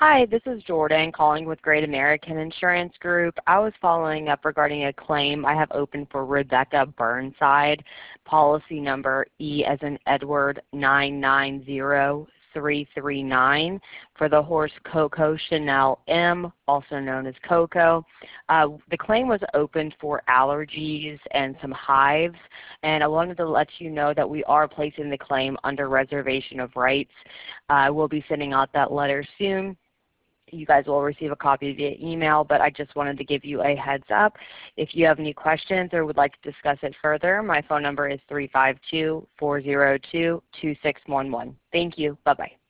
Hi, this is Jordan calling with Great American Insurance Group. I was following up regarding a claim I have open for Rebecca Burnside, policy number E as in Edward 990339 for the horse Coco Chanel M, also known as Coco. The claim was opened for allergies and some hives, and I wanted to let you know that we are placing the claim under reservation of rights. We'll be sending out that letter soon. You guys will receive a copy via email, but I just wanted to give you a heads up. If you have any questions or would like to discuss it further, my phone number is 352-402-2611. Thank you. Bye-bye.